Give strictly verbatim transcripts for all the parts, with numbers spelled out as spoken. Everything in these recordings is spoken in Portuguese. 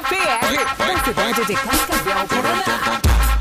P R, da cidade de Cascavel, Paraná.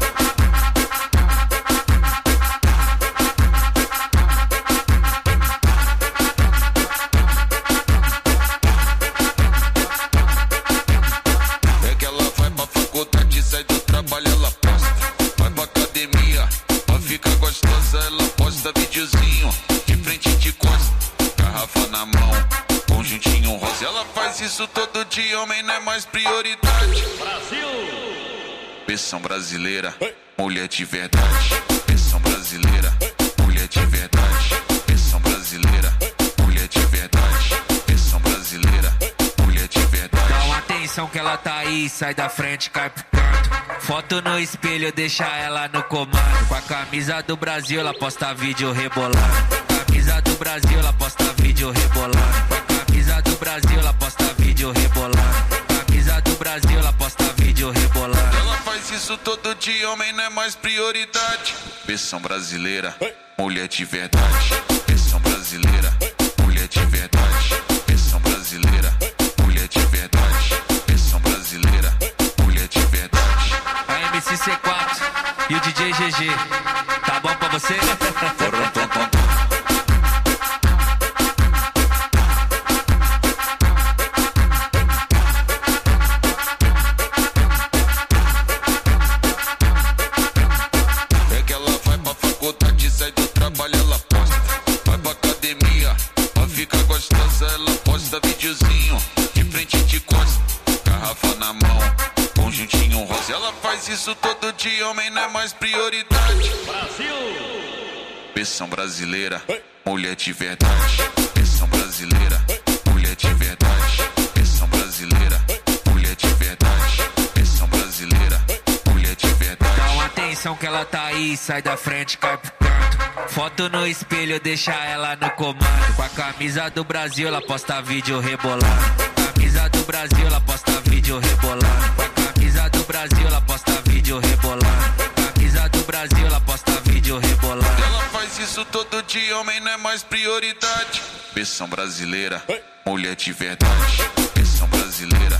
É que ela vai pra faculdade, sai do trabalho, ela posta. Vai pra academia, pra ficar gostosa, ela posta videozinho de frente e de costa. Garrafa na mão, conjuntinho rosa. Ela faz isso todo dia, homem não é mais prioridade. Brasil! Versão brasileira, mulher de verdade. Versão brasileira, mulher de verdade. Versão brasileira, mulher de verdade. Versão brasileira, mulher de verdade. Dá uma atenção que ela tá aí, sai da frente, cai pro canto. Foto no espelho, deixa ela no comando. Com a camisa do Brasil, ela posta vídeo rebolando. Camisa do Brasil, ela posta vídeo rebolando. Com a camisa do Brasil, ela posta vídeo rebolando. Camisa do Brasil, ela posta vídeo rebolando. Ela faz isso todo dia, homem não é mais prioridade. Versão brasileira, mulher de verdade. Versão brasileira, mulher de verdade. Versão brasileira, mulher de verdade. Versão brasileira, mulher de verdade. A M C C quatro e o D J G G, tá bom pra você? É que ela vai pra faculdade, sai do trabalho, ela posta. Vai pra academia, pra ficar gostosa, ela posta videozinho de frente e de costa. Garrafa na mão, conjuntinho rosa. Ela faz isso todo dia, homem não é mais prioridade. Brasil! Versão brasileira, mulher de verdade. Versão brasileira, mulher de verdade. Versão brasileira, mulher de verdade. Versão brasileira, mulher de verdade. Dá uma atenção que ela tá aí, sai da frente, cai pro canto. Foto no espelho, deixa ela no comando. Com a camisa do Brasil, ela posta vídeo rebolando. Camisa do Brasil, ela posta vídeo rebolando. Com a camisa do Brasil, ela posta vídeo rebolando. Camisa do Brasil, ela posta vídeo rebolando. Ela faz isso todo dia, homem não é mais prioridade. Versão brasileira, mulher de verdade. Versão brasileira,